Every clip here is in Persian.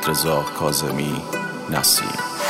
حمیدرضا کاظمی، نسیم.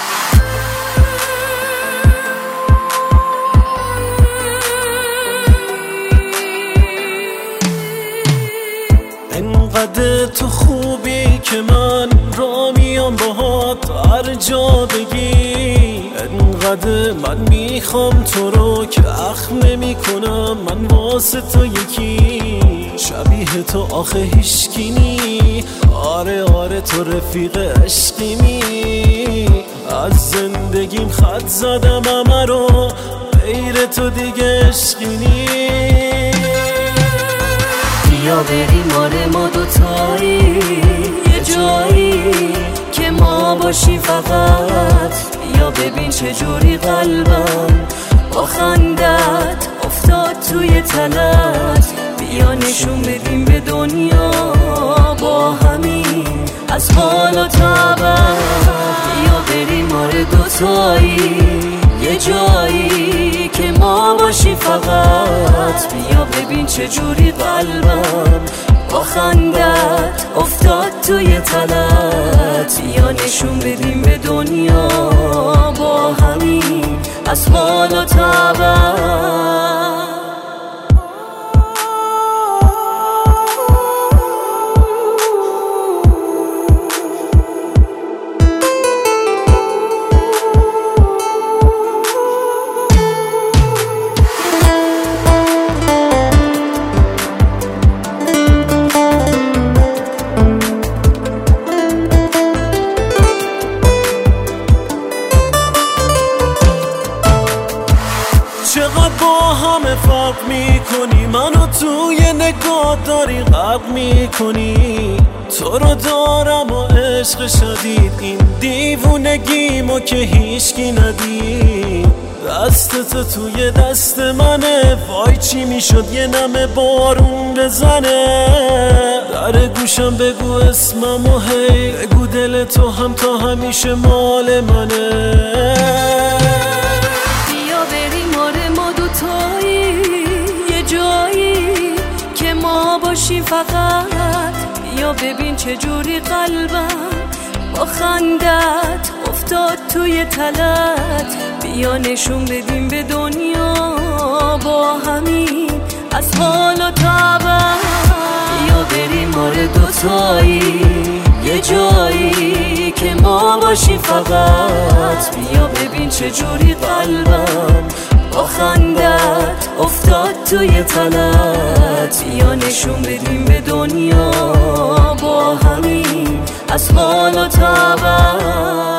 انقدر تو خوبی که من را میام باهات هر جا بگی، انقدر من میخوام تو رو که اخم نمی کنم من واسه تو یکی. شبیه تو آخه هیچکی نی، آره آره تو رفیق عشقیمی. از زندگیم خط زدم همه رو، غیر تو دیگه عشقی نی. بیا بریم آره ما دوتایی یه جایی که ما باشیم فقط. بیا ببین چجوری قلبم با خندت افتاد توی تلت. بیا نشون بدیم به دنیا با همین از حال و طبع. بیا بریم آره دوتایی یه جایی که ما باشیم فقط. بیا ببین چجوری قلبم با خندت افتاد توی تلت. بیا نشون بدیم به دنیا با همین از حال و طبع. چقدر با همه فرق میکنی، منو توی نگاه داری غرق میکنی. تو رو دارم و عشق شدید، این دیوونگیمو که هیچکی ندید. دستت توی دست منه، وای چی میشد یه نمه بارون بزنه. در گوشم بگو اسممو هی، بگو دل تو هم تا همیشه مال منه. یه جایی که ما باشیم فقط. بیا ببین چجوری قلبم با خندت افتاد توی تلت. بیا نشون بدیم به دنیا با همین از حال و طبع. بیا بریم آره دوتایی یه جایی که ما باشیم فقط. بیا ببین چجوری قلبم با خندت افتاد توی تلت. بیا نشون بدیم به دنیا با همین از حال و طبع.